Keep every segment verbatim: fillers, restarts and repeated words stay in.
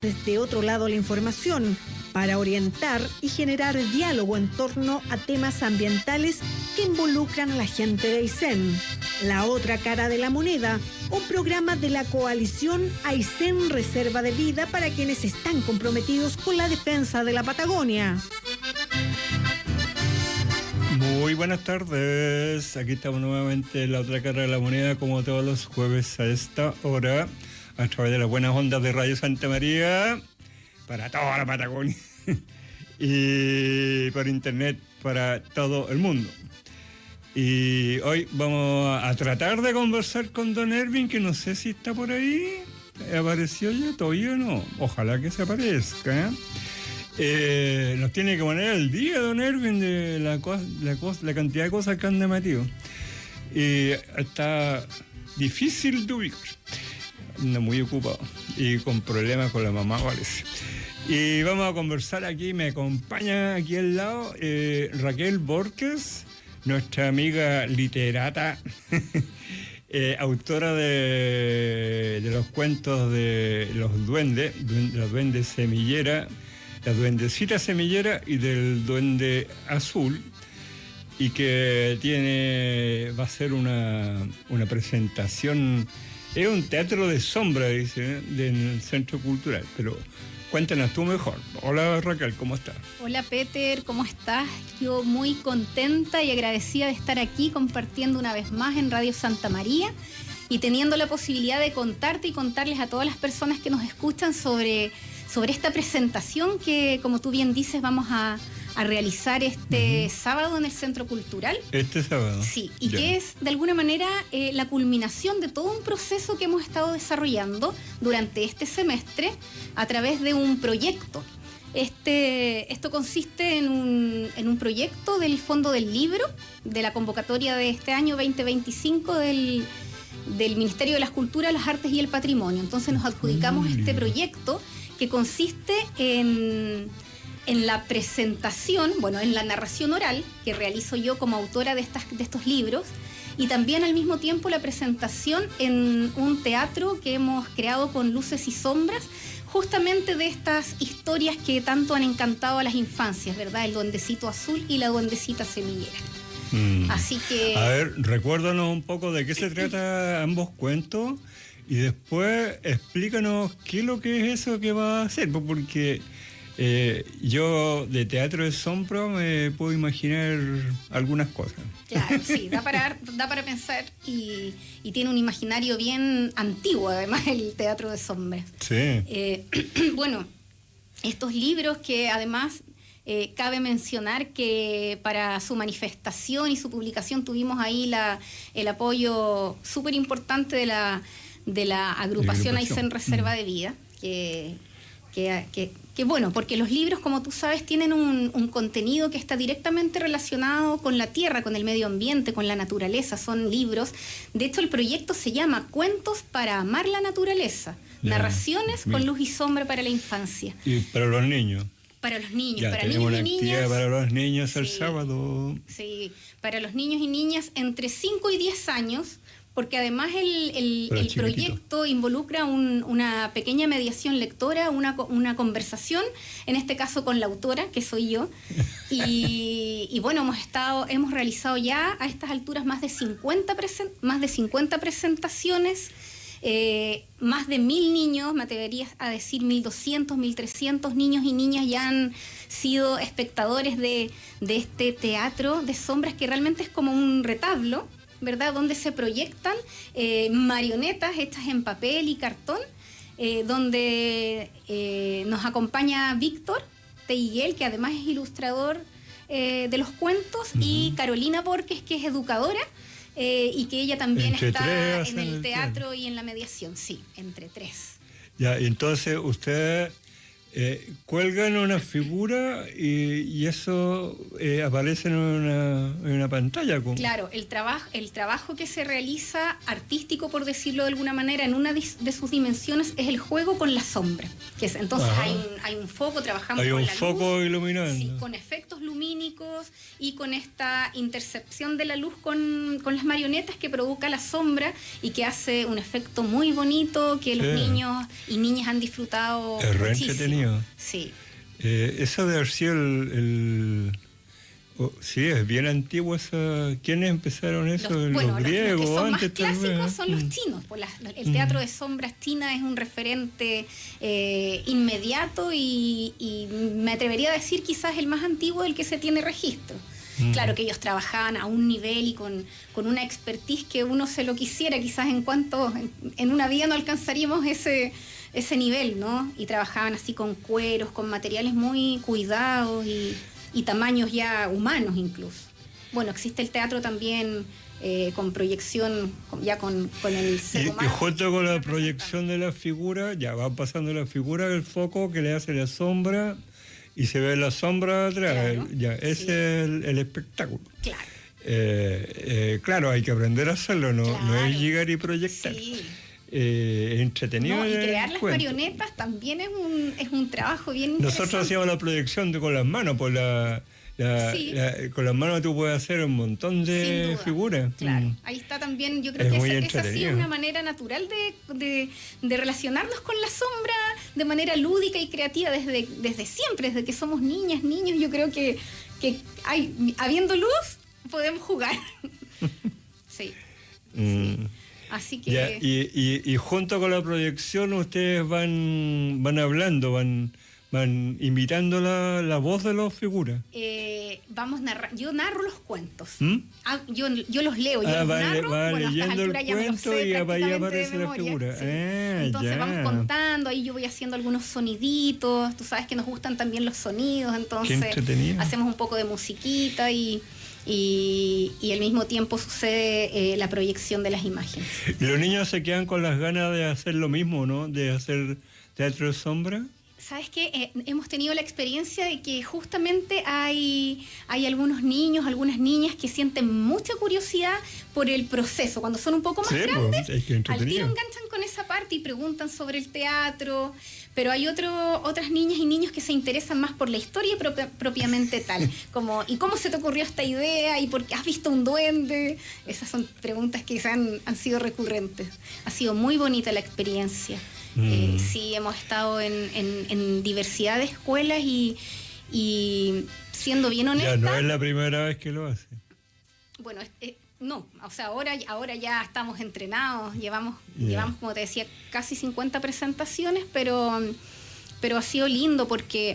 desde otro lado la información para orientar y generar diálogo en torno a temas ambientales que involucran a la gente de Aysén. La otra cara de la moneda, un programa de la coalición Aysén Reserva de Vida para quienes están comprometidos con la defensa de la Patagonia. Muy buenas tardes, aquí estamos nuevamente en la otra cara de la moneda como todos los jueves a esta hora, a través de las buenas ondas de Radio Santa María, para toda la Patagonia, y por internet para todo el mundo. Y hoy vamos a tratar de conversar con don Erwin, que no sé si está por ahí, apareció ya, todavía no, ojalá que se aparezca, ¿eh? Eh, nos tiene que poner al día, don Erwin, de la, cosa, la, cosa, la cantidad de cosas que han metido. Y está difícil de ubicar. Anda muy ocupado y con problemas con la mamá, parece. Y vamos a conversar aquí, me acompaña aquí al lado eh, Raquel Borges, nuestra amiga literata, eh, autora de, de los cuentos de los duendes, de los duendes semillera, la duendecita semillera y del duende azul, y que tiene va a ser una, una presentación, es un teatro de sombra, dice, ¿eh? del Centro Cultural, pero cuéntanos tú mejor. Hola Raquel, ¿cómo estás? Hola Peter, ¿cómo estás? Yo muy contenta y agradecida de estar aquí compartiendo una vez más en Radio Santa María y teniendo la posibilidad de contarte y contarles a todas las personas que nos escuchan sobre... sobre esta presentación que, como tú bien dices, vamos a, a realizar este uh-huh. sábado en el Centro Cultural. Este sábado. Sí, y ya. que es, de alguna manera, eh, la culminación de todo un proceso que hemos estado desarrollando durante este semestre a través de un proyecto. Este, esto consiste en un, en un proyecto del Fondo del Libro, de la convocatoria de este año veinte veinticinco del... del Ministerio de las Culturas, las Artes y el Patrimonio. Entonces nos adjudicamos uh-huh. este proyecto que consiste en, en la presentación, bueno, en la narración oral que realizo yo como autora de, estas, de estos libros, y también al mismo tiempo la presentación en un teatro que hemos creado con luces y sombras, justamente de estas historias que tanto han encantado a las infancias, ¿verdad? El duendecito azul y la duendecita semillera. Mm. Así que... A ver, recuérdanos un poco de qué se trata ambos cuentos. Y después explícanos qué es lo que es eso que va a hacer, porque eh, yo de teatro de sombra me puedo imaginar algunas cosas. Claro, sí, da para, da para pensar y, y tiene un imaginario bien antiguo, además, el teatro de sombras. Sí. Eh, bueno, estos libros que además... Eh, cabe mencionar que para su manifestación y su publicación tuvimos ahí la, el apoyo súper importante de la, de la agrupación Aysén Reserva de Vida, que, que, que, que bueno, porque los libros, como tú sabes, tienen un, un contenido que está directamente relacionado con la tierra, con el medio ambiente, con la naturaleza, son libros. De hecho, el proyecto se llama Cuentos para amar la naturaleza, yeah. narraciones con luz y sombra para la infancia. Y para los niños. Para los niños, ya, para niños y niñas. Para los niños sí, el sábado. Sí, para los niños y niñas entre cinco y diez años, porque además el, el, el proyecto involucra un, una pequeña mediación lectora, una, una conversación, en este caso con la autora, que soy yo. Y, y bueno, hemos estado, hemos realizado ya a estas alturas más de cincuenta, presen, más de cincuenta presentaciones. Eh, más de mil niños, me atrevería a decir mil doscientos, mil trescientos niños y niñas ya han sido espectadores de, de este teatro de sombras que realmente es como un retablo, ¿verdad? Donde se proyectan eh, marionetas hechas en papel y cartón, eh, donde eh, nos acompaña Víctor Teiguel, que además es ilustrador eh, de los cuentos, uh-huh. y Carolina Borges, que es educadora. Eh, y que ella también entre está en el teatro y en la mediación, sí, entre tres. Ya, entonces usted eh, cuelgan una figura y, y eso eh, aparece en una, en una pantalla. ¿Cómo? Claro, el, traba- el trabajo que se realiza artístico, por decirlo de alguna manera, en una de sus dimensiones es el juego con la sombra. Que es, entonces hay un, hay un foco, trabajamos hay con un la foco luz, iluminando. Sí, con efectos lumínicos y con esta intercepción de la luz con, con las marionetas que provoca la sombra y que hace un efecto muy bonito que los sí. niños y niñas han disfrutado es re muchísimo. Entretenido. Sí. Eh, eso debe haber sido el... el oh, sí, es bien antiguo eso. ¿Quiénes empezaron eso? Los, los bueno, griegos. Los que son antes, más clásicos vez. son los mm. chinos. Pues la, el teatro de sombras china es un referente eh, inmediato y, y me atrevería a decir quizás el más antiguo del que se tiene registro. Mm. Claro que ellos trabajaban a un nivel y con, con una expertise que uno se lo quisiera, quizás en cuanto en, en una vida no alcanzaríamos ese, ese nivel, ¿no? Y trabajaban así con cueros, con materiales muy cuidados y, y tamaños ya humanos incluso. Bueno, existe el teatro también eh, con proyección, ya con, con el ser y, humano. Y junto con la proyección de la figura, ya va pasando la figura del foco que le hace la sombra y se ve la sombra atrás. Claro, ya, ese sí. es el, el espectáculo. Claro. Eh, eh, claro, hay que aprender a hacerlo, no, Claro. no es llegar y proyectar. Sí. Eh, entretenido. No, y crear las cuento. marionetas también es un, es un trabajo bien interesante. Nosotros hacíamos la proyección de, con las manos, por la, la, Sí. la, con las manos tú puedes hacer un montón de figuras. Claro, Mm. ahí está también, yo creo Es que muy esa, esa sí es entretenido. una manera natural de, de, de relacionarnos con la sombra de manera lúdica y creativa desde, desde siempre, desde que somos niñas, niños. Yo creo que, que hay, habiendo luz, podemos jugar. Sí. Mm. Sí. Así que... Ya, y, y, y junto con la proyección ustedes van van hablando, van van imitando la, la voz de las figuras. Eh, vamos narrar, yo narro los cuentos. ¿Mm? Ah, yo, yo los leo, yo Ah, los va, narro, va bueno, a estas leyendo el alturas ya me los cuento sé y ahí prácticamente aparece de la memoria, figura. sí. Ah, Entonces ya. vamos contando, ahí yo voy haciendo algunos soniditos, tú sabes que nos gustan también los sonidos, entonces Qué entretenido. hacemos un poco de musiquita y, y, y al mismo tiempo sucede eh, la proyección de las imágenes. Y los niños se quedan con las ganas de hacer lo mismo, ¿no? De hacer teatro de sombra. ¿Sabes qué? Eh, hemos tenido la experiencia de que justamente hay, hay algunos niños, algunas niñas que sienten mucha curiosidad por el proceso. Cuando son un poco más Sí, grandes, pues, es que al entretenido. tiro enganchan con esa parte y preguntan sobre el teatro. Pero hay otro, otras niñas y niños que se interesan más por la historia propia- propiamente tal. Como, ¿y cómo se te ocurrió esta idea? ¿Y por qué has visto un duende? Esas son preguntas que han, han sido recurrentes. Ha sido muy bonita la experiencia. Mm. Eh, sí, hemos estado en, en, en diversidad de escuelas y, y siendo bien honesta... Ya no es la primera vez que lo hace. Bueno, eh, no, o sea, ahora, ahora ya estamos entrenados, llevamos, Yeah. llevamos, como te decía, casi cincuenta presentaciones, pero, pero ha sido lindo porque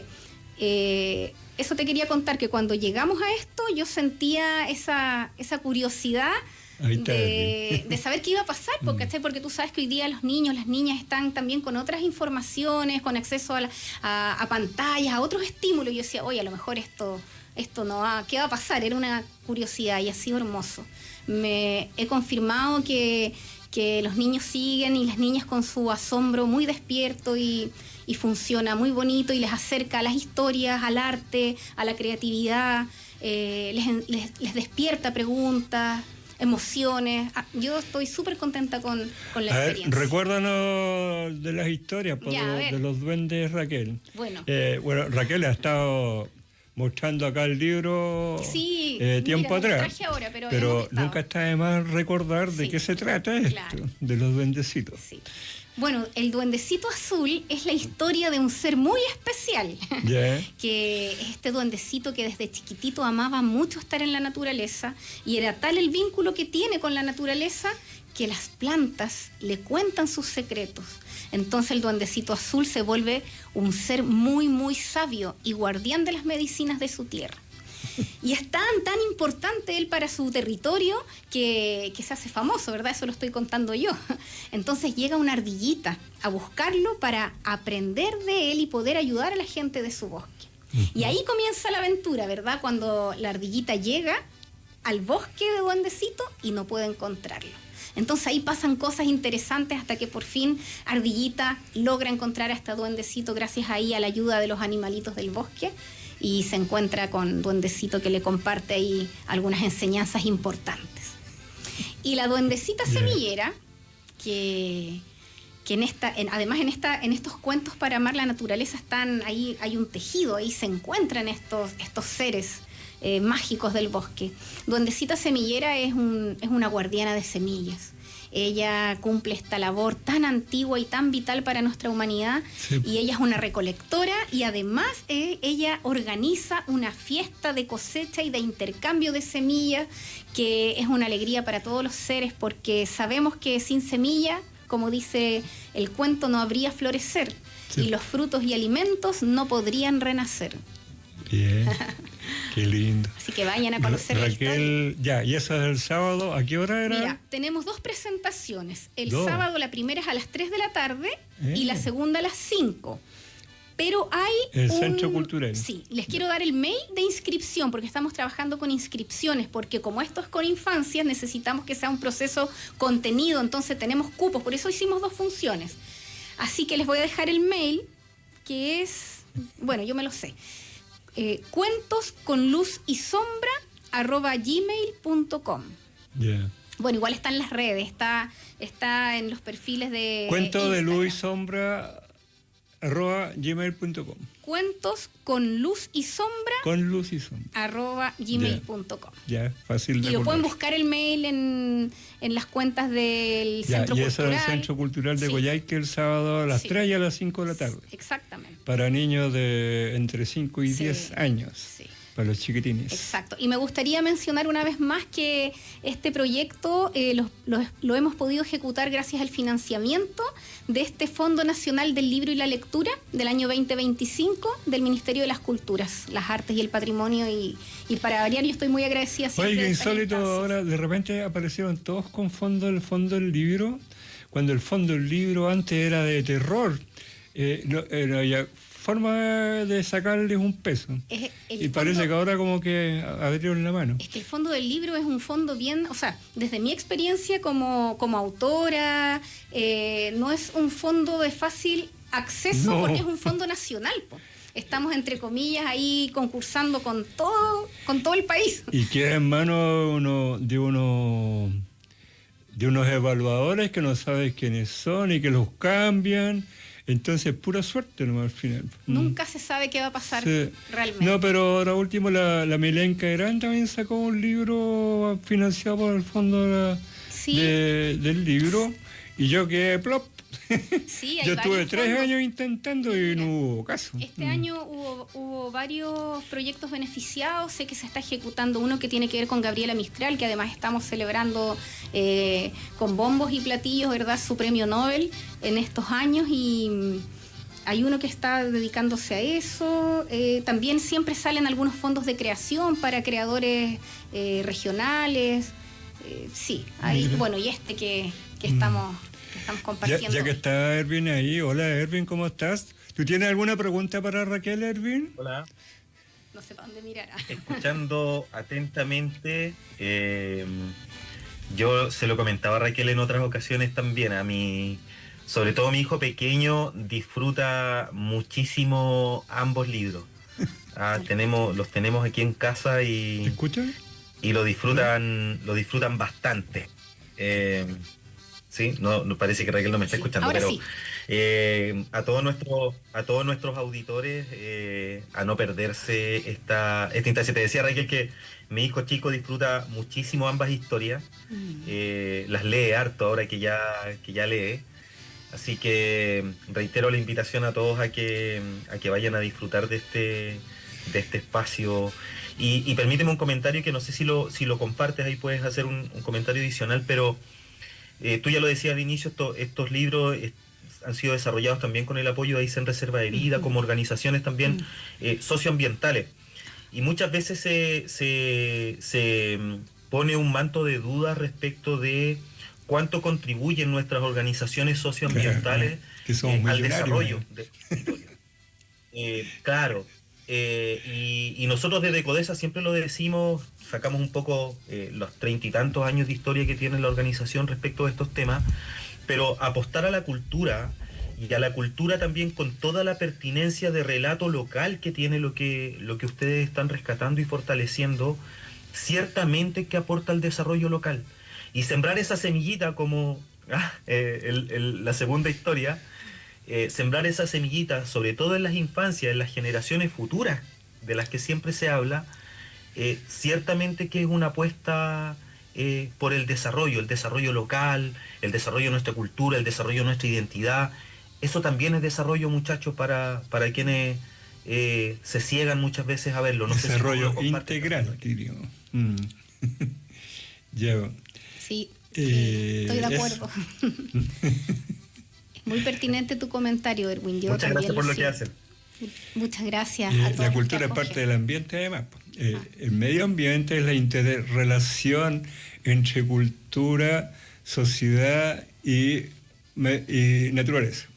eh, eso te quería contar, que cuando llegamos a esto yo sentía esa, esa curiosidad Ahí está, de, sí. de saber qué iba a pasar, porque, ¿cachai? Porque tú sabes que hoy día los niños, las niñas están también con otras informaciones, con acceso a, la- a, a pantallas, a otros estímulos. Y yo decía, oye, a lo mejor esto, esto no va, ¿qué va a pasar? Era una curiosidad y ha sido hermoso. Me he confirmado que, que los niños siguen y las niñas con su asombro muy despierto y, y funciona muy bonito y les acerca a las historias, al arte, a la creatividad, eh, les, les, les despierta preguntas, emociones. Ah, yo estoy súper contenta con, con la A ver, experiencia. recuérdanos de las historias por Ya, a lo- ver. de los duendes, Raquel. Bueno. Eh, bueno, Raquel ha estado mostrando acá el libro Sí, eh, tiempo mira, lo atrás. traje ahora, pero hemos estado. nunca está de más recordar de Sí, qué se trata esto, claro. de los duendecitos. Sí. Bueno, el duendecito azul es la historia de un ser muy especial, Ya. que es este duendecito que desde chiquitito amaba mucho estar en la naturaleza y era tal el vínculo que tiene con la naturaleza que las plantas le cuentan sus secretos. Entonces el duendecito azul se vuelve un ser muy, muy sabio y guardián de las medicinas de su tierra. Y es tan, tan importante él para su territorio que, que se hace famoso, ¿verdad? Eso lo estoy contando yo. Entonces llega una ardillita a buscarlo para aprender de él y poder ayudar a la gente de su bosque. Y ahí comienza la aventura, ¿verdad? Cuando la ardillita llega al bosque de Duendecito y no puede encontrarlo. Entonces ahí pasan cosas interesantes hasta que por fin Ardillita logra encontrar a este duendecito gracias ahí a la ayuda de los animalitos del bosque y se encuentra con Duendecito que le comparte ahí algunas enseñanzas importantes. Y la Duendecita yeah. Semillera, que... que en esta, en, además en esta, en estos cuentos para amar la naturaleza están ahí, hay un tejido, ahí se encuentran estos, estos seres eh, mágicos del bosque. Duendecita Semillera es un, es una guardiana de semillas. Ella cumple esta labor tan antigua y tan vital para nuestra humanidad, sí. Y ella es una recolectora y además eh, ella organiza una fiesta de cosecha y de intercambio de semillas que es una alegría para todos los seres, porque sabemos que sin semilla, como dice el cuento, no habría florecer, sí. Y los frutos y alimentos no podrían renacer. Bien, qué lindo. Así que vayan a conocer Ra Raquel, ya, y eso es el sábado, ¿a qué hora era? Mira, tenemos dos presentaciones. El dos. sábado la primera es a las tres de la tarde eh. y la segunda a las cinco. Pero hay el un... Centro Cultural. Sí, les quiero dar el mail de inscripción porque estamos trabajando con inscripciones, porque como esto es con infancias necesitamos que sea un proceso contenido, entonces tenemos cupos, por eso hicimos dos funciones. Así que les voy a dejar el mail, que es, bueno, yo me lo sé, eh, cuentos con luz y sombra arroba gmail punto com. Yeah. Bueno, igual está en las redes, está, está en los perfiles de Cuento de Instagram. luz y sombra arroba gmail punto com. Cuentos con luz y sombra con luz y sombra arroba gmail punto com. Ya, yeah, fácil de Y lo acordar. pueden buscar el mail en, en las cuentas del ya, Centro y Cultural. Y eso es el Centro Cultural de sí. Coyhaique el sábado a las sí. tres y a las cinco de la tarde. Exactamente. Para niños de entre cinco y sí. diez años. Sí. Para los chiquitines. Exacto. Y me gustaría mencionar una vez más que este proyecto eh, lo, lo, lo hemos podido ejecutar gracias al financiamiento de este Fondo Nacional del Libro y la Lectura del año veinte veinticinco del Ministerio de las Culturas, las Artes y el Patrimonio. Y, y para variar, yo estoy muy agradecida siempre. Oye, qué de estas insólito, instancias. ahora de repente aparecieron todos con fondo del fondo del libro, cuando el fondo del libro antes era de terror. Eh, no, eh, no había forma de sacarles un peso. Es el y parece fondo, que ahora como que abrieron la mano. Es que el fondo del libro es un fondo bien, o sea, desde mi experiencia como, como autora, eh, no es un fondo de fácil acceso No. porque es un fondo nacional, po. Estamos entre comillas ahí concursando con todo, con todo el país. Y queda en manos uno, de uno de unos evaluadores que no sabes quiénes son y que los cambian. Entonces, pura suerte nomás al final. Nunca mm. se sabe qué va a pasar sí. realmente. No, pero ahora último, la, la Milenka Herán también sacó un libro financiado por el fondo de la, sí. de, del libro. Y yo quedé plop. Sí, yo estuve tres fondos. años intentando y no hubo caso. Este mm. año hubo, hubo varios proyectos beneficiados. Sé que se está ejecutando uno que tiene que ver con Gabriela Mistral, que además estamos celebrando eh, con bombos y platillos, ¿verdad?, su premio Nobel en estos años. Y hay uno que está dedicándose a eso. Eh, también siempre salen algunos fondos de creación para creadores eh, regionales. Eh, sí, hay, bueno, y este que, que estamos... Mm. Estamos compartiendo. Ya, ya que está Erwin ahí, hola Erwin, ¿cómo estás? ¿Tú tienes alguna pregunta para Raquel, Erwin? Hola. No sé para dónde mirar. Escuchando atentamente, eh, yo se lo comentaba a Raquel en otras ocasiones también, a mi, sobre todo mi hijo pequeño disfruta muchísimo ambos libros. Ah, tenemos, los tenemos aquí en casa y... ¿Me escuchan? Y lo disfrutan, lo disfrutan bastante. Eh, Sí, no, no parece que Raquel no me está sí, escuchando, ahora pero sí. eh, a todos nuestros a todos nuestros auditores eh, a no perderse esta esta instancia. Te decía, Raquel, que mi hijo chico disfruta muchísimo ambas historias, mm. eh, las lee harto ahora que ya que ya lee, así que reitero la invitación a todos a que a que vayan a disfrutar de este de este espacio. Y, y permíteme un comentario que no sé si lo si lo compartes, ahí puedes hacer un, un comentario adicional, pero Eh, tú ya lo decías al inicio, esto, estos libros eh, han sido desarrollados también con el apoyo de Aysén Reserva de Vida, uh-huh. como organizaciones también eh, socioambientales. Y muchas veces se, se, se pone un manto de duda respecto de cuánto contribuyen nuestras organizaciones socioambientales claro, que somos eh, al desarrollo ¿eh? de la historia. Eh, claro, Eh, y, y nosotros desde Codesa siempre lo decimos, sacamos un poco eh, los treinta y tantos años de historia que tiene la organización respecto a estos temas, pero apostar a la cultura y a la cultura también con toda la pertinencia de relato local que tiene lo que, lo que ustedes están rescatando y fortaleciendo, ciertamente que aporta al desarrollo local. Y sembrar esa semillita como ah, eh, el, el, la segunda historia, eh, sembrar esa semillita, sobre todo en las infancias, en las generaciones futuras, de las que siempre se habla, eh, ciertamente que es una apuesta eh, por el desarrollo, el desarrollo local, el desarrollo de nuestra cultura, el desarrollo de nuestra identidad. Eso también es desarrollo, muchachos, para, para quienes eh, se ciegan muchas veces a verlo. No desarrollo sé si integral, diría. Mm. Ya. Sí, eh, estoy de acuerdo. Es muy pertinente tu comentario, Erwin. Yo Muchas gracias por lo, lo que hacen. Muchas gracias. Eh, a todos la cultura es que parte del ambiente, además. Eh, ah. El medio ambiente es la interrelación entre cultura, sociedad y, y naturaleza.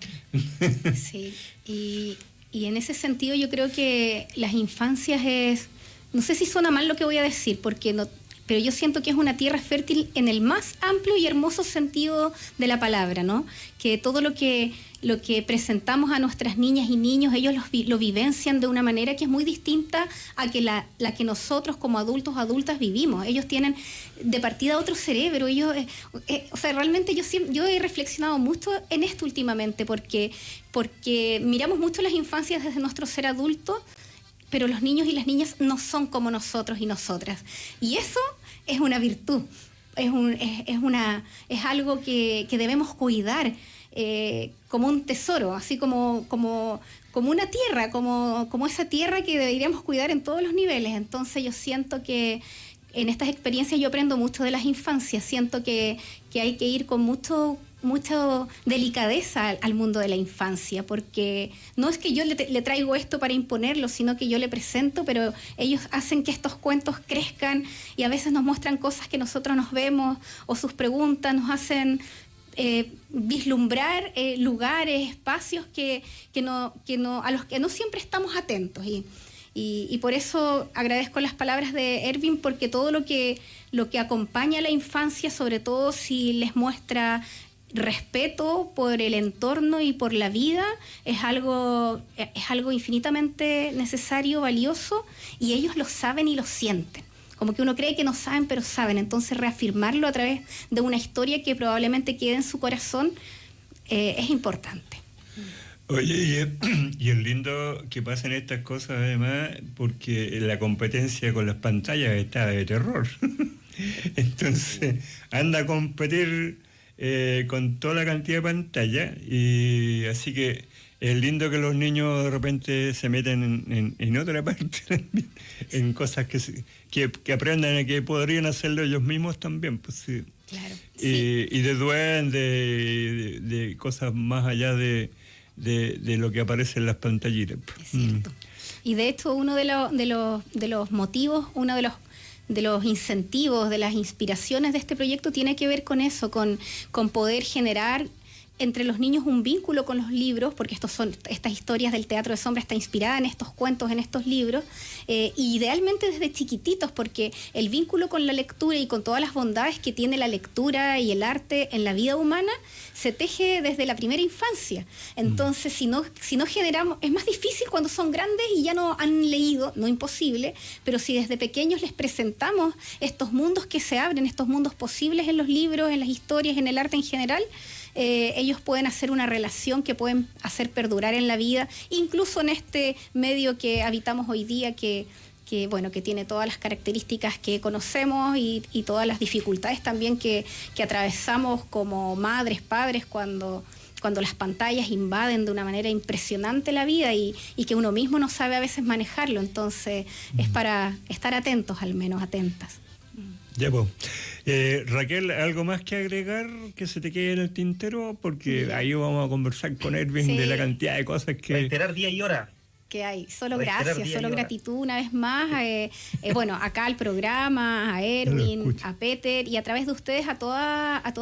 Sí, y, y en ese sentido yo creo que las infancias es, no sé si suena mal lo que voy a decir, porque no, pero yo siento que es una tierra fértil en el más amplio y hermoso sentido de la palabra, ¿no? Que todo lo que, lo que presentamos a nuestras niñas y niños, ellos lo, lo vivencian de una manera que es muy distinta a que la, la que nosotros como adultos o adultas vivimos. Ellos tienen de partida otro cerebro. Ellos, eh, eh, o sea, realmente yo, yo he reflexionado mucho en esto últimamente, porque, porque miramos mucho las infancias desde nuestro ser adulto, pero los niños y las niñas no son como nosotros y nosotras. Y eso es una virtud, es, un, es, es, una, es algo que, que debemos cuidar eh, como un tesoro, así como, como, como una tierra, como, como esa tierra que deberíamos cuidar en todos los niveles. Entonces yo siento que en estas experiencias yo aprendo mucho de las infancias, siento que, que hay que ir con mucho... mucha delicadeza al, al mundo de la infancia, porque no es que yo le, le traigo esto para imponerlo, sino que yo le presento, pero ellos hacen que estos cuentos crezcan y a veces nos muestran cosas que nosotros nos vemos, o sus preguntas nos hacen eh, vislumbrar eh, lugares, espacios que, que no, que no, a los que no siempre estamos atentos. Y, Y, y por eso agradezco las palabras de Erwin, porque todo lo que, lo que acompaña a la infancia, sobre todo si les muestra respeto por el entorno y por la vida, es algo, es algo infinitamente necesario, valioso, y ellos lo saben y lo sienten. Como que uno cree que no saben, pero saben. Entonces reafirmarlo a través de una historia que probablemente quede en su corazón eh, es importante. Oye, y es lindo que pasen estas cosas además, porque la competencia con las pantallas está de terror. Entonces anda a competir eh, con toda la cantidad de pantallas, y así que es lindo que los niños de repente se meten en, en, en otra parte también, en cosas que, que, que aprendan a que podrían hacerlo ellos mismos también, pues sí. Claro. Y, sí. y de duendes, de, de cosas más allá de De, de lo que aparece en las pantallitas. Es cierto. Mm. Y de hecho uno de, lo, de, los, de los motivos, uno de los, de los incentivos, de las inspiraciones de este proyecto tiene que ver con eso, con, con poder generar entre los niños un vínculo con los libros, porque estos son, estas historias del Teatro de Sombra está inspirada en estos cuentos, en estos libros, eh, y idealmente desde chiquititos, porque el vínculo con la lectura y con todas las bondades que tiene la lectura y el arte en la vida humana se teje desde la primera infancia. Entonces, si no, si no generamos, es más difícil cuando son grandes y ya no han leído, no imposible, pero si desde pequeños les presentamos estos mundos que se abren, estos mundos posibles en los libros, en las historias, en el arte en general, Eh, ellos pueden hacer una relación que pueden hacer perdurar en la vida, incluso en este medio que habitamos hoy día, que, que, bueno, que tiene todas las características que conocemos y, y todas las dificultades también que, que atravesamos como madres, padres, cuando, cuando las pantallas invaden de una manera impresionante la vida y, y que uno mismo no sabe a veces manejarlo. Entonces, mm. es para estar atentos, al menos atentas. Ya, pues. Eh, Raquel, ¿algo más que agregar que se te quede en el tintero? Porque sí. Ahí vamos a conversar con Erwin sí. de la cantidad de cosas que... Reiterar día y hora. Que hay. Solo gracias, solo gratitud una vez más. Eh, eh, bueno, acá al programa, a Erwin, a Peter y a través de ustedes a, toda, a todas las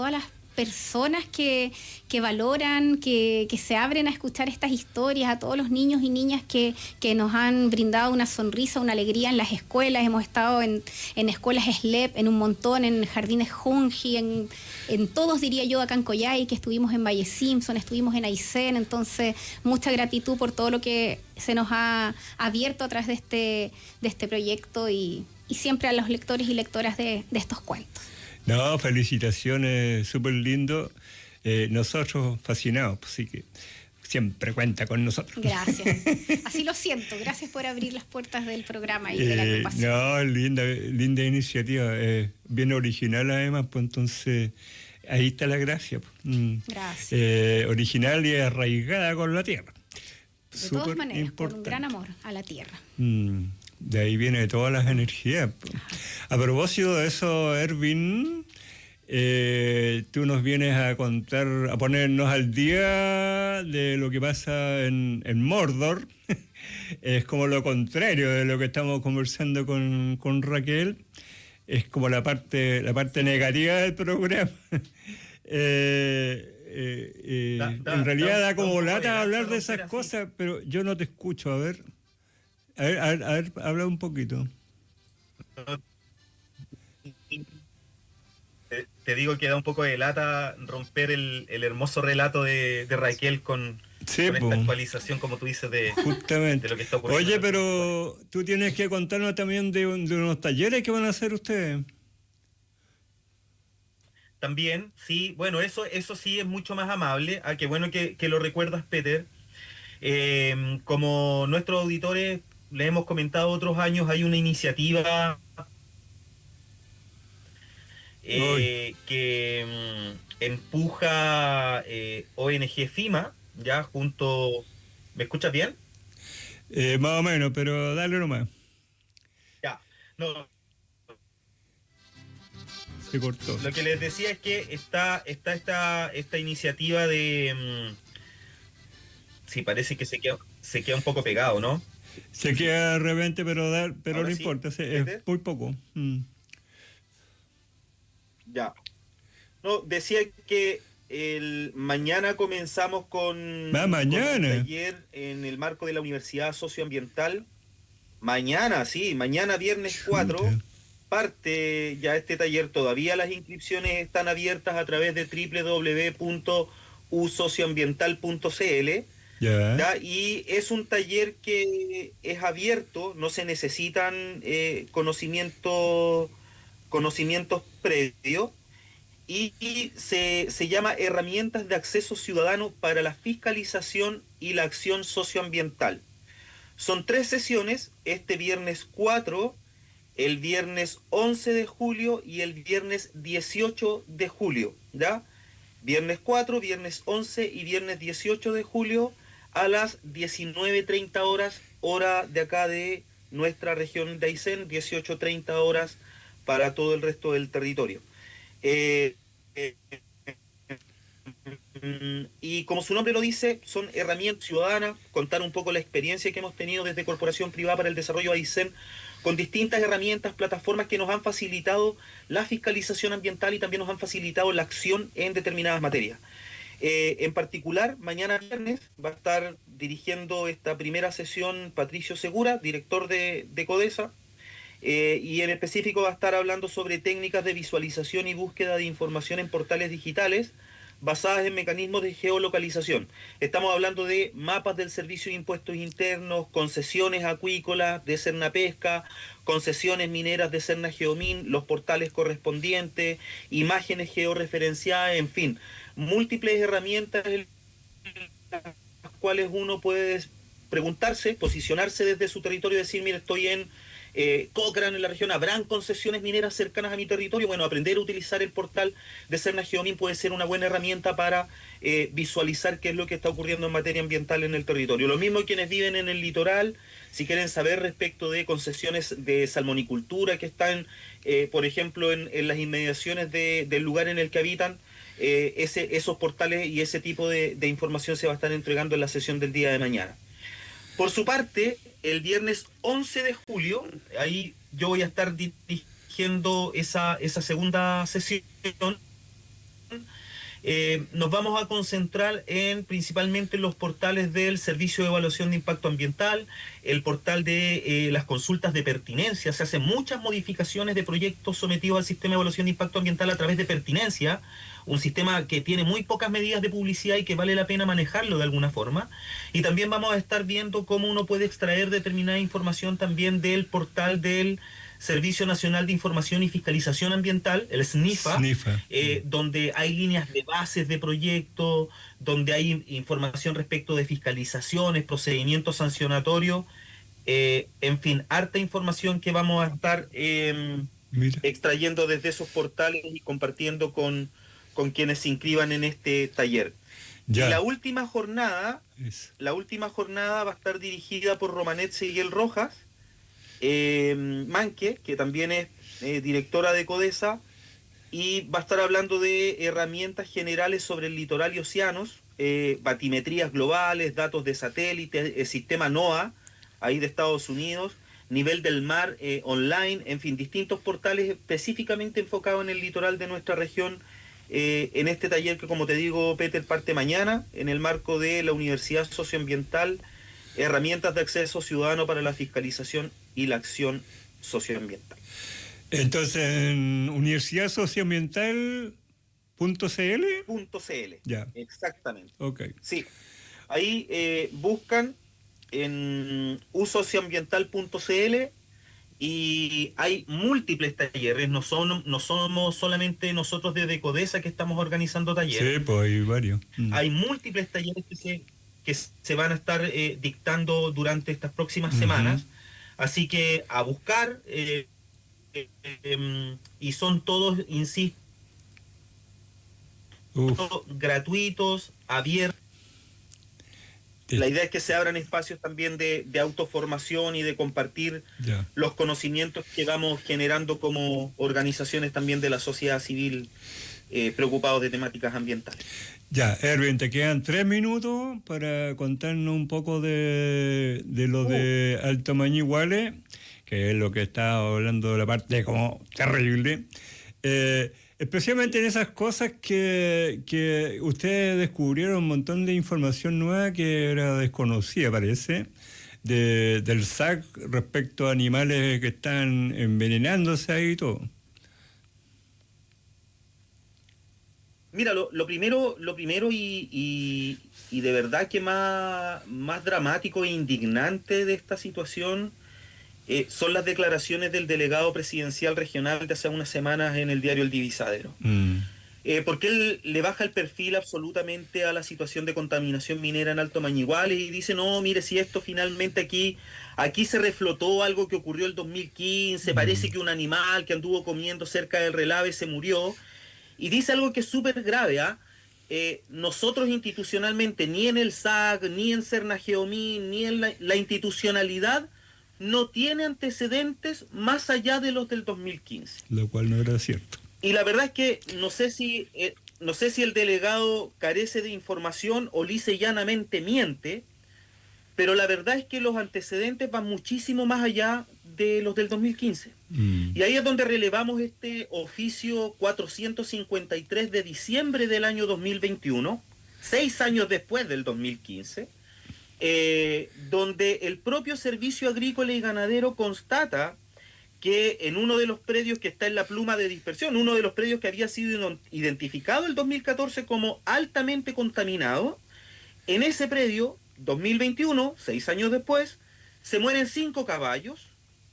personas que, que valoran, que, que se abren a escuchar estas historias, a todos los niños y niñas que, que nos han brindado una sonrisa, una alegría en las escuelas. Hemos estado en, en escuelas S L E P, en un montón, en jardines Junji, en, en todos, diría yo, acá en Coyhai, que estuvimos en Valle Simpson, estuvimos en Aysén. Entonces, mucha gratitud por todo lo que se nos ha abierto a través de este, de este proyecto y, y siempre a los lectores y lectoras de, de estos cuentos. No, felicitaciones, súper lindo. Eh, nosotros fascinados, así que siempre cuenta con nosotros. Gracias, así lo siento. Gracias por abrir las puertas del programa y de la eh, agrupación. No, linda, linda iniciativa, eh, bien original además, pues entonces ahí está la gracia. Pues. Mm. Gracias. Eh, original y arraigada con la tierra. De Súper todas maneras, importante. con un gran amor a la tierra. Mm. De ahí viene todas las energías. A propósito de eso, Erwin, eh, tú nos vienes a contar, a ponernos al día de lo que pasa en, en Mordor. Es como lo contrario de lo que estamos conversando con, con Raquel. Es como la parte, la parte negativa del programa. eh, eh, eh, da, da, en realidad da, da como da lata hablar de esas así. cosas, pero yo no te escucho. A ver. A ver, a ver, a ver, habla un poquito. Te, te digo que da un poco de lata romper el, el hermoso relato de, de Raquel con, sí, con esta po. actualización, como tú dices, de, Justamente. de lo que está ocurriendo. Oye, pero tú tienes que contarnos también de, un- de unos talleres que van a hacer ustedes. También, sí, bueno, eso, eso sí es mucho más amable. Ah, qué bueno que, que lo recuerdas, Peter. Eh, como nuestros auditores le hemos comentado otros años, hay una iniciativa eh, que mm, empuja eh, O N G FIMA, ya junto... ¿Me escuchas bien? Eh, más o menos, pero dale nomás. Ya, no, Se cortó. lo que les decía es que está, está esta, esta iniciativa de... mm, sí, parece que se queda, se queda un poco pegado, ¿no? Se queda de repente, pero, dar, pero Ahora no sí, importa, se- ¿viste? es muy poco. Mm. Ya. No, decía que el mañana comenzamos con, Ah, mañana. con un taller en el marco de la Universidad Socioambiental. Mañana, sí, mañana viernes cuatro, Chuta. parte ya este taller. Todavía las inscripciones están abiertas a través de doble u doble u doble u punto u socioambiental punto c l. Ya. ¿Ya? Y es un taller que es abierto, no se necesitan eh, conocimientos, conocimientos previos, y, y se, se llama Herramientas de Acceso Ciudadano para la Fiscalización y la Acción Socioambiental. Son tres sesiones, este viernes cuatro, el viernes once de julio y el viernes dieciocho de julio, ¿ya? Viernes cuatro, viernes once y viernes dieciocho de julio a las diecinueve treinta horas, hora de acá de nuestra región de Aysén, dieciocho treinta horas para todo el resto del territorio. Eh, eh, y como su nombre lo dice, son herramientas ciudadanas, contar un poco la experiencia que hemos tenido desde Corporación Privada para el Desarrollo de Aysén, con distintas herramientas, plataformas que nos han facilitado la fiscalización ambiental y también nos han facilitado la acción en determinadas materias. Eh, en particular, mañana viernes va a estar dirigiendo esta primera sesión Patricio Segura, director de, de CODESA, eh, y en específico va a estar hablando sobre técnicas de visualización y búsqueda de información en portales digitales basadas en mecanismos de geolocalización. Estamos hablando de mapas del Servicio de Impuestos Internos, concesiones acuícolas de Cernapesca, concesiones mineras de Cerna Geomin, los portales correspondientes, imágenes georreferenciadas, en fin, múltiples herramientas en las cuales uno puede preguntarse, posicionarse desde su territorio y decir, mire, estoy en eh, Cochrane, en la región, ¿habrán concesiones mineras cercanas a mi territorio? Bueno, aprender a utilizar el portal de Cerna Geomin puede ser una buena herramienta para eh, visualizar qué es lo que está ocurriendo en materia ambiental en el territorio. Lo mismo quienes viven en el litoral, si quieren saber respecto de concesiones de salmonicultura que están, eh, por ejemplo, en, en las inmediaciones de, del lugar en el que habitan, eh, ese, esos portales y ese tipo de, de información se va a estar entregando en la sesión del día de mañana. Por su parte, el viernes once de julio, ahí yo voy a estar dirigiendo esa, esa segunda sesión, Eh, nos vamos a concentrar en principalmente los portales del Servicio de Evaluación de Impacto Ambiental, el portal de eh, las consultas de pertinencia. Se hacen muchas modificaciones de proyectos sometidos al Sistema de Evaluación de Impacto Ambiental a través de pertinencia, un sistema que tiene muy pocas medidas de publicidad y que vale la pena manejarlo de alguna forma. Y también vamos a estar viendo cómo uno puede extraer determinada información también del portal del Servicio Nacional de Información y Fiscalización Ambiental, el SNIFA, SNIFA. Eh, donde hay líneas de bases de proyecto, donde hay información respecto de fiscalizaciones, procedimientos sancionatorios, eh, en fin, harta información que vamos a estar eh, extrayendo desde esos portales y compartiendo con, con quienes se inscriban en este taller. Ya. Y la última jornada, es. la última jornada va a estar dirigida por Romanet Seguiel Rojas, Eh, Manque, que también es eh, directora de CODESA, y va a estar hablando de herramientas generales sobre el litoral y océanos, eh, batimetrías globales, datos de satélite, el sistema NOAA, ahí de Estados Unidos, nivel del mar eh, online, en fin, distintos portales específicamente enfocados en el litoral de nuestra región, eh, en este taller que, como te digo, Peter, parte mañana, en el marco de la Universidad Socioambiental, herramientas de acceso ciudadano para la fiscalización y la acción socioambiental. Entonces, en universidad socioambiental punto c l. .cl. Ya. Exactamente. Ok. Sí. Ahí eh, buscan en u socioambiental punto c l y hay múltiples talleres. No, son, no somos solamente nosotros desde CODESA que estamos organizando talleres. Sí, pues hay varios. Mm. Hay múltiples talleres que se, que se van a estar eh, dictando durante estas próximas uh-huh. semanas. Así que a buscar, eh, eh, eh, y son todos, insisto, todos gratuitos, abiertos. Sí. La idea es que se abran espacios también de, de autoformación y de compartir yeah. los conocimientos que vamos generando como organizaciones también de la sociedad civil eh, preocupados de temáticas ambientales. Ya, Erwin, te quedan tres minutos para contarnos un poco de, de lo uh. de Alto Mañiguale, que es lo que está hablando de la parte como terrible. Eh, especialmente en esas cosas que, que ustedes descubrieron un montón de información nueva que era desconocida, parece, de, del S A C respecto a animales que están envenenándose ahí y todo. Mira, lo, lo primero, lo primero y, y, y de verdad que más, más dramático e indignante de esta situación eh, son las declaraciones del delegado presidencial regional de hace unas semanas en el diario El Divisadero. Mm. Eh, porque él le baja el perfil absolutamente a la situación de contaminación minera en Alto Mañiguale y dice, no, mire, si esto finalmente aquí, aquí se reflotó algo que ocurrió el dos mil quince, mm. parece que un animal que anduvo comiendo cerca del relave se murió. Y dice algo que es súper grave, ¿ah? ¿eh? Nosotros institucionalmente, ni en el S A C, ni en Cernageomín, ni en la, la institucionalidad, no tiene antecedentes más allá de los del dos mil quince. Lo cual no era cierto. Y la verdad es que no sé si, eh, no sé si el delegado carece de información o lisa y llanamente miente, pero la verdad es que los antecedentes van muchísimo más allá de los del dos mil quince. Mm. Y ahí es donde relevamos este oficio cuatrocientos cincuenta y tres de diciembre del año dos mil veintiuno, seis años después del dos mil quince, eh, donde el propio Servicio Agrícola y Ganadero constata que en uno de los predios que está en la pluma de dispersión, uno de los predios que había sido identificado el dos mil catorce como altamente contaminado, en ese predio, dos mil veintiuno, seis años después, se mueren cinco caballos.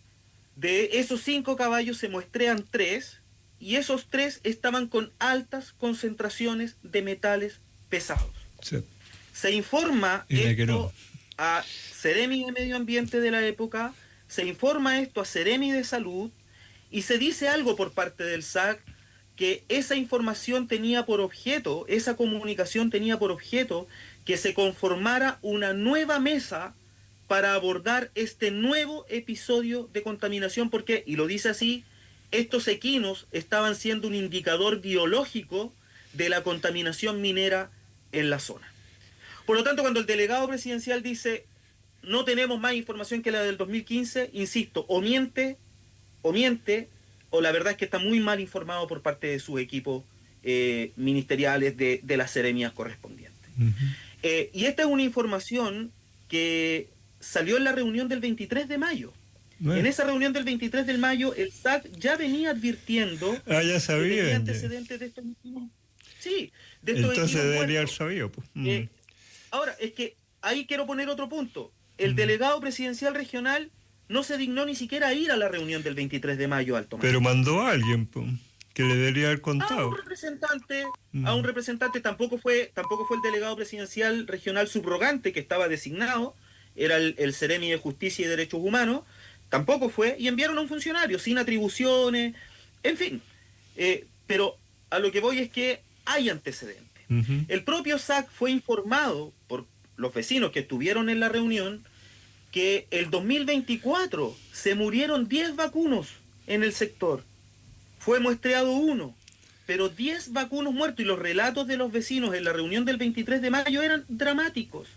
De esos cinco caballos se muestrean tres, y esos tres estaban con altas concentraciones de metales pesados. Sí. Se informa esto no. a Seremi de Medio Ambiente de la época, se informa esto a Seremi de Salud, y se dice algo por parte del S A C, que esa información tenía por objeto, esa comunicación tenía por objeto, que se conformara una nueva mesa para abordar este nuevo episodio de contaminación, porque, y lo dice así, estos equinos estaban siendo un indicador biológico de la contaminación minera en la zona. Por lo tanto, cuando el delegado presidencial dice, no tenemos más información que la del dos mil quince, insisto, o miente, o miente, o la verdad es que está muy mal informado por parte de su equipo eh, ministeriales de, de las seremías correspondientes. Uh-huh. Eh, y esta es una información que salió en la reunión del veintitrés de mayo. Bueno. En esa reunión del veintitrés de mayo, el S A C ya venía advirtiendo ah, ya sabía, que tenía antecedentes de estos mismos. Sí, de estos entonces debería haber sabido. Pues. Mm. Eh, ahora, es que ahí quiero poner otro punto. El mm. delegado presidencial regional no se dignó ni siquiera a ir a la reunión del veintitrés de mayo al Tomás. Pero mandó a alguien, pues, que le debería haber contado. A un representante, mm. a un representante, tampoco fue, tampoco fue el delegado presidencial regional subrogante que estaba designado, era el, el Seremi de Justicia y Derechos Humanos, tampoco fue, y enviaron a un funcionario sin atribuciones, en fin. Eh, pero a lo que voy es que hay antecedentes. Uh-huh. El propio S A C fue informado por los vecinos que estuvieron en la reunión que el dos mil veinticuatro se murieron diez vacunos en el sector. Fue muestreado uno, pero diez vacunos muertos, y los relatos de los vecinos en la reunión del veintitrés de mayo eran dramáticos.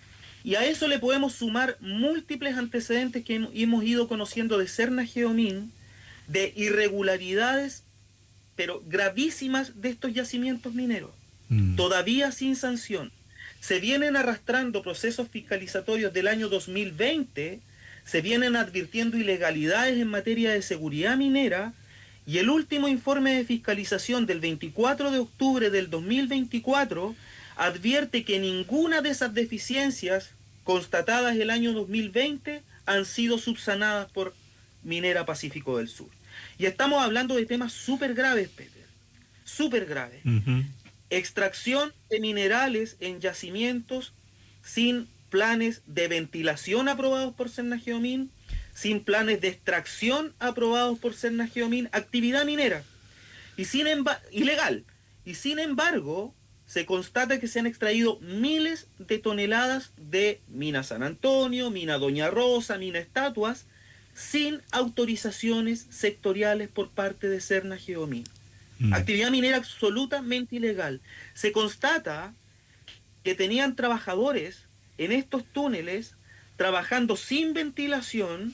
Y a eso le podemos sumar múltiples antecedentes que hemos ido conociendo de Serna Geomín, de irregularidades, pero gravísimas, de estos yacimientos mineros, mm. todavía sin sanción. Se vienen arrastrando procesos fiscalizatorios del año dos mil veinte, se vienen advirtiendo ilegalidades en materia de seguridad minera, y el último informe de fiscalización del veinticuatro de octubre del dos mil veinticuatro advierte que ninguna de esas deficiencias constatadas el año dos mil veinte han sido subsanadas por Minera Pacífico del Sur. Y estamos hablando de temas súper graves, Peter, súper graves. Uh-huh. Extracción de minerales en yacimientos sin planes de ventilación aprobados por Serna Geomín, sin planes de extracción aprobados por Serna Geomín, actividad minera, y sin emba- ilegal. Y sin embargo, se constata que se han extraído miles de toneladas de mina San Antonio, mina Doña Rosa, mina Estatuas, sin autorizaciones sectoriales por parte de Serna Geomín. Mm. Actividad minera absolutamente ilegal. Se constata que tenían trabajadores en estos túneles trabajando sin ventilación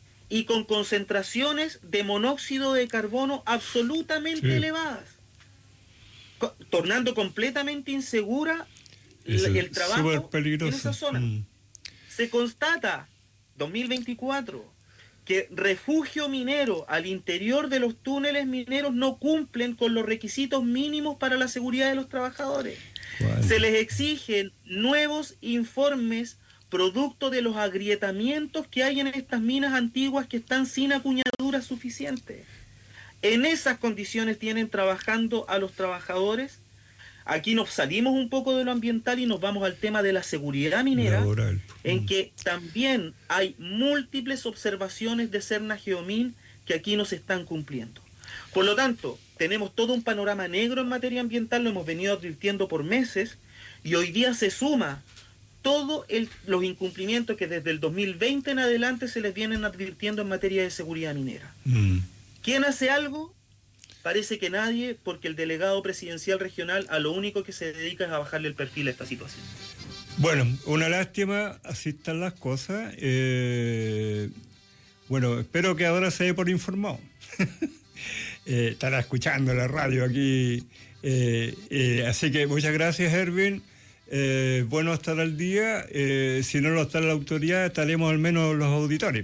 y con concentraciones de monóxido de carbono absolutamente sí. elevadas, co- tornando completamente insegura el, el trabajo en esa zona. Mm. Se constata, dos mil veinticuatro, que refugio minero al interior de los túneles mineros no cumplen con los requisitos mínimos para la seguridad de los trabajadores. ¿Cuál? Se les exigen nuevos informes producto de los agrietamientos que hay en estas minas antiguas que están sin acuñaduras suficientes. En esas condiciones tienen trabajando a los trabajadores. Aquí nos salimos un poco de lo ambiental y nos vamos al tema de la seguridad minera, laboral, en que también hay múltiples observaciones de Serna Geomín que aquí no se están cumpliendo. Por lo tanto, tenemos todo un panorama negro en materia ambiental, lo hemos venido advirtiendo por meses, y hoy día se suma todos los incumplimientos que desde el dos mil veinte en adelante se les vienen advirtiendo en materia de seguridad minera. Mm. ¿Quién hace algo? Parece que nadie, porque el delegado presidencial regional a lo único que se dedica es a bajarle el perfil a esta situación. Bueno, una lástima, así están las cosas. Eh, bueno, espero que ahora se dé por informado. eh, estará escuchando la radio aquí. Eh, eh, así que muchas gracias, Erwin. Eh, bueno estar al día. Eh, si no lo está la autoridad, estaremos al menos los auditores.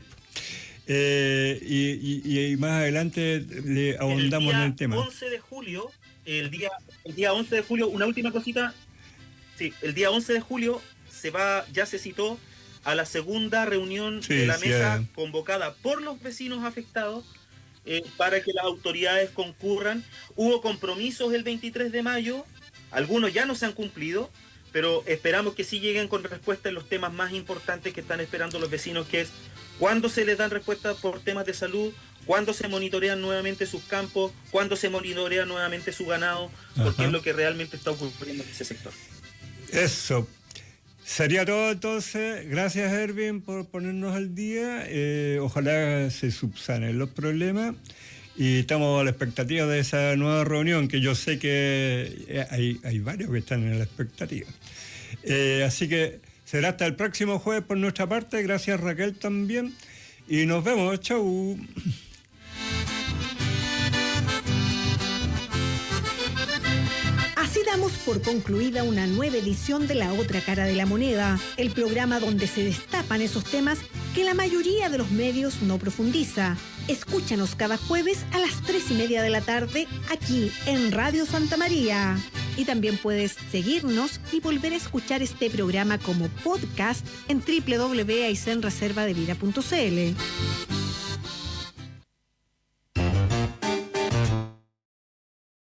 Eh, y, y, y más adelante le ahondamos el en el tema. once de julio, el día, el día once de julio, una última cosita. Sí, el día once de julio se va, ya se citó a la segunda reunión sí, de la sí, mesa eh. convocada por los vecinos afectados eh, para que las autoridades concurran. Hubo compromisos el veintitrés de mayo, algunos ya no se han cumplido, pero esperamos que sí lleguen con respuesta en los temas más importantes que están esperando los vecinos, que es cuándo se les dan respuestas por temas de salud, cuándo se monitorean nuevamente sus campos, cuándo se monitorea nuevamente su ganado, porque Ajá. es lo que realmente está ocurriendo en ese sector. Eso. Sería todo entonces. Gracias, Erwin, por ponernos al día. Eh, ojalá se subsanen los problemas. Y estamos a la expectativa de esa nueva reunión, que yo sé que hay, hay varios que están en la expectativa. Eh, así que será hasta el próximo jueves por nuestra parte. Gracias, Raquel, también. Y nos vemos. Chau. Damos por concluida una nueva edición de La Otra Cara de la Moneda, el programa donde se destapan esos temas que la mayoría de los medios no profundiza. Escúchanos cada jueves a las tres y media de la tarde aquí en Radio Santa María. Y también puedes seguirnos y volver a escuchar este programa como podcast en doble u doble u doble u punto aysén reserva de vida punto c l.